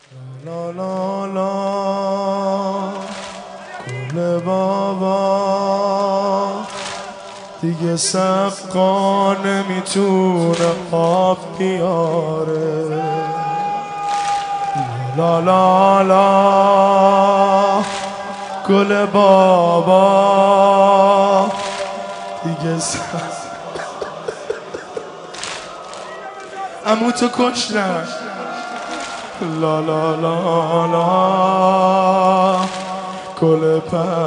لا لا لا گل بابا دیگه سقا نمیتونه آب بیاره. لا لا لا گل بابا دیگه عمو تو کشتن. لا لا لا لا گل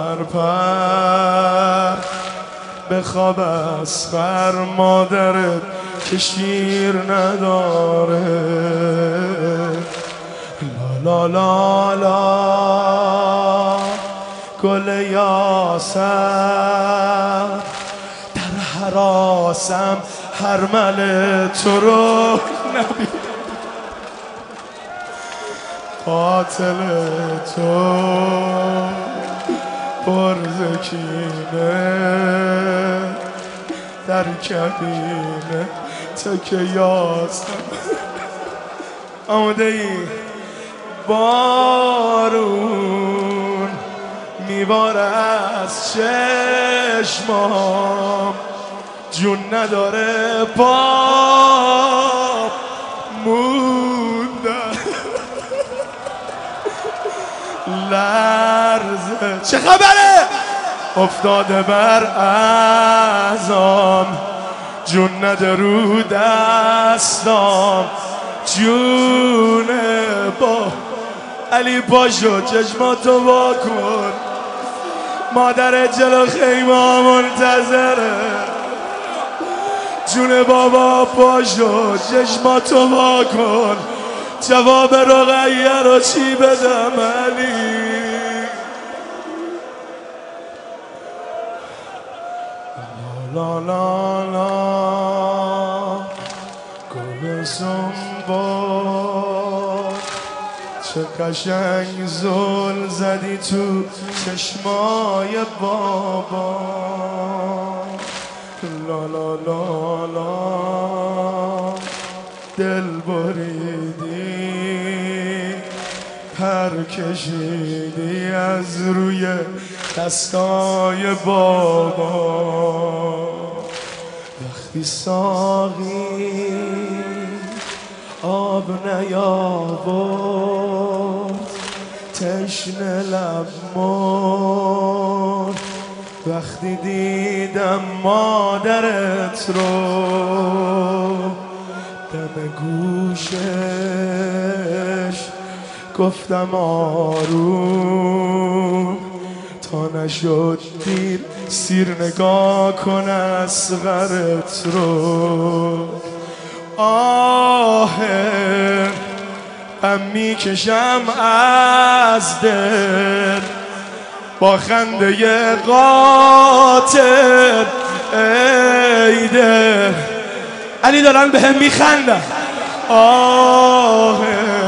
پرپر بخواب اسقر مادرت که شیر نداره. لا لا لا لا گل یاسر در حراسم حرمل تو رو نبید قاتل تو پرزکینه در کبینه تک یاسم. آمده ای بارون میباره از چشمام جون نداره پاپ موندن لرزه چه خبره افتاده بر اعضام جون نده رو دستام جونه با علی پاشو چشماتو وا کن مادر جلو خیمه منتظره. جون بابا پاشو چشماتو وا کن جواب رقیه رو چی بدم علی. لا لا لا گل زنبار چه قشنگ زل زدی تو چشمای بابا. لا لا لا لا دل بریدی پر کشیدی از روی دستای بابا. وقتی ساقی آب نیاورد تشنه لب مرد. وقتی دیدم مادرت رو دم گوشش گفتم آروم تا نشد دیر سیر نگاه کن اصغرت رو. آه غم میکشم از دل با خنده قاتل ای دل علی دارن به هم میخندن. آه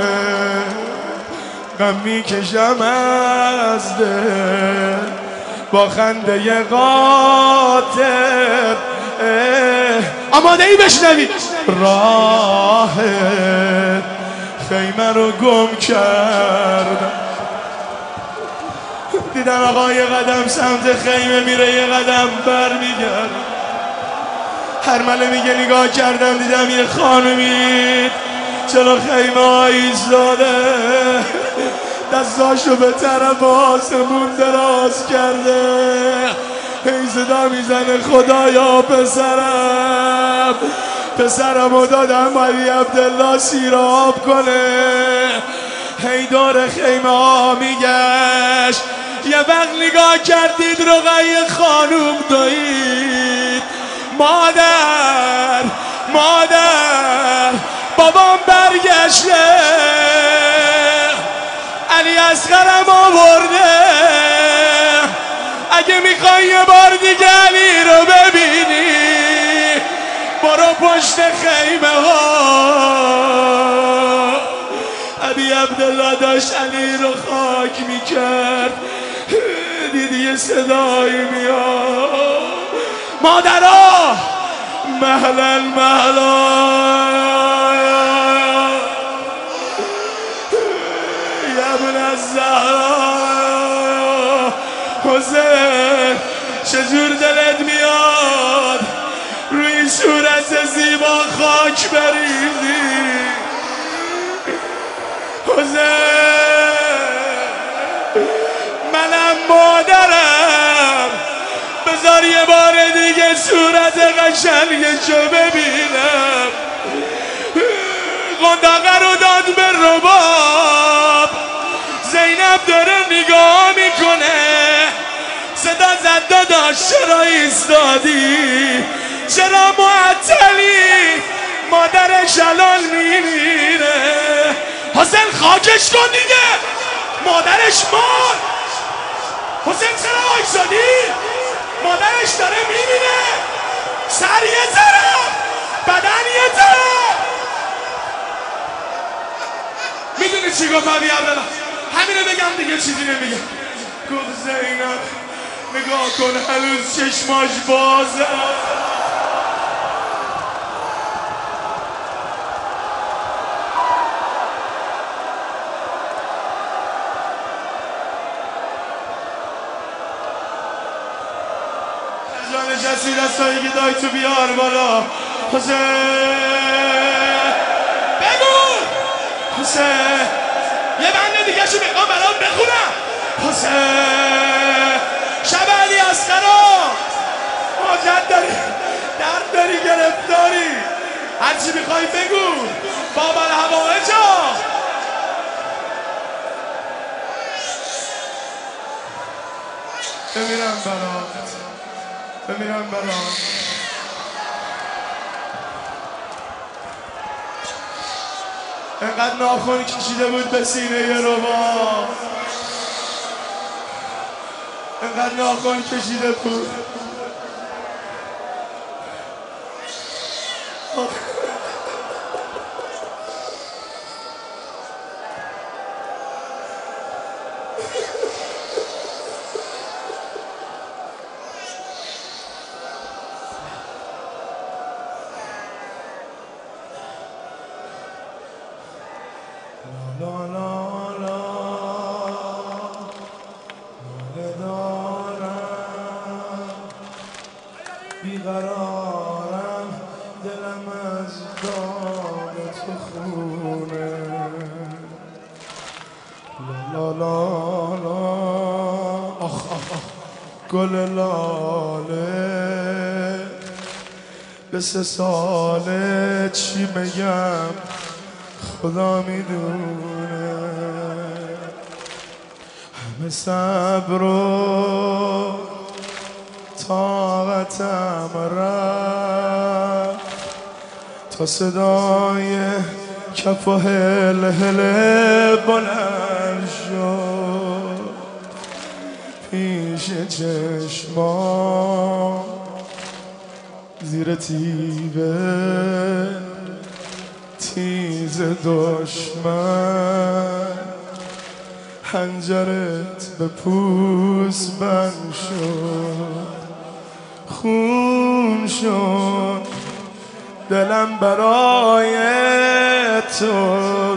غم میکشم از دل با خنده قاتل. آماده ای بشنوید راه خیمه رو گم کردم. دیدم آقا یه قدم سمت خیمه میره یه قدم بر میگرد. هرمله میگه نگاه کردم دیدم یه خانومی چلو خیمه ایستاده دستاشو به طرف آسمون دراز کرده هی صدا میزنه خدایا پسرم دادم علی عبدالله سیراب کنه. هی دور خیمه ها میگشت یه وقت نگاه کردید رقیه خانوم دوید مادر بابام برگشته علی اصغرم آورده. اگه میخوای یه بار دیگه علی رو ببینی برو پشت خیمه ها. علی عبدالله داشت علی رو خاک میکرد دیدی یه صدایی میاد مادرها مهلا ممنون از زهرا. حسین چجور دلت میاد روی صورت زیبا خاک بریزی؟ حسین منم مادرم، بذار یه بار دیگه صورت قشنگشو ببینم. قنداقه رو داد به رباب، زینب داره نگاه میکنه، صدا زد داداش چرا ایستادی؟ چرا معطلی؟ مادرش الان میمیره. حسین خاکش کن دیگه، مادرش مرد. حسین چرا ایستادی؟ مادرش داره میمیره. سر یه طرف، بدن یه طرف. میدونی چی گفت علی عبدالله؟ همینو بگم دیگه چیزی نمیگم. گفت زینب نگاه کن هنوز چشماش بازه. جان نشستی دستایی که دای تو بیار بالا. حسین بگو، حسین یه بند دیگه شو میخوام برام بخونم. حسین شب علی اصغرا حاجت داری، درد داری، گرفتاری، هرچی میخوای بگو. بابا الهوائجا بمیرم برات، بمیرم برات. انقدر ناخن کشیده بود به سینه رباب، انقدر ناخن کشیده بود. لا لا لا دارم، بیقرارم، دلم از داغ تو خونه. لا لا لا آخ آخ آخ گل لاله، به 3 ساله چی بگم خدا میدونه. همه صبر و طاقتم رفت تا صدای کف و هل بلند شد پیش چشمام زیر تیبه تیز دشمن. حنجرت به پوست بند شد، خون شد دلم برای تو،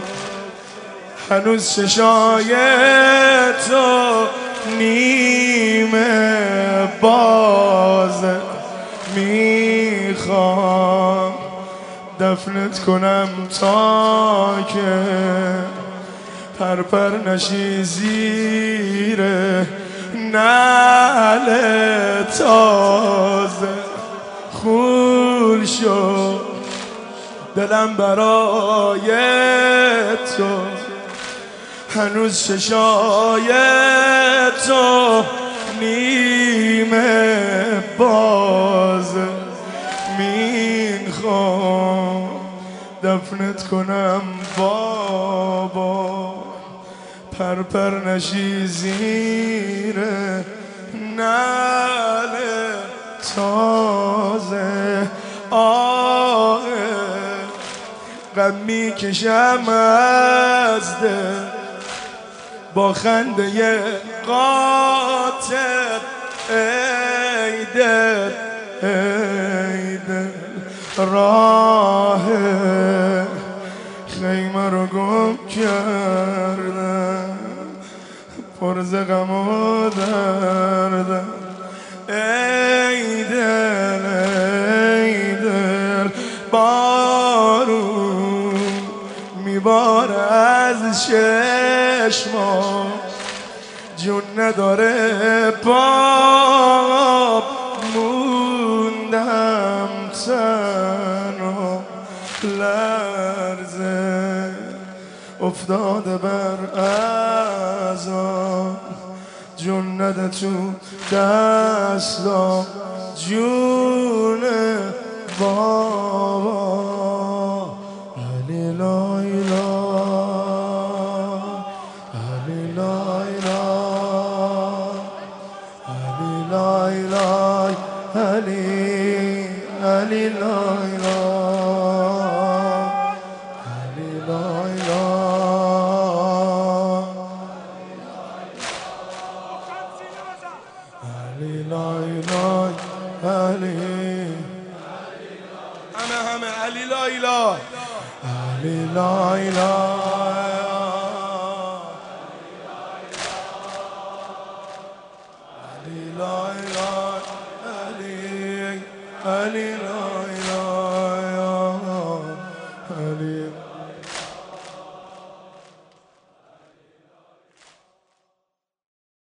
هنوز چشای تو نیمه بازه. میخوام دفنت کنم تا که پرپر نشی زیر نعل تازه. خون شد دلم برای تو، هنوز چشای تو نیمه بازه. میخوام دفنت کنم بابا، پرپر نشی زیر نعل تازه. آه غم میکشم از دل با خنده قاتل. ای دل ای دل راه خیمه رو گم کردم. عرض غم و دردم. ای دل ای دل بارون میباره از چشما، جون نداره پا موندم تنها، لرزه افتاده بر اعضام، جون نده تو دستام جون بابا. علی لایلا علی لایلا علی لایلا علی علی لایلا علی لایلا علی لایلا علی همه علی لایلا علی لایلا علی لایلا علی علی لایلا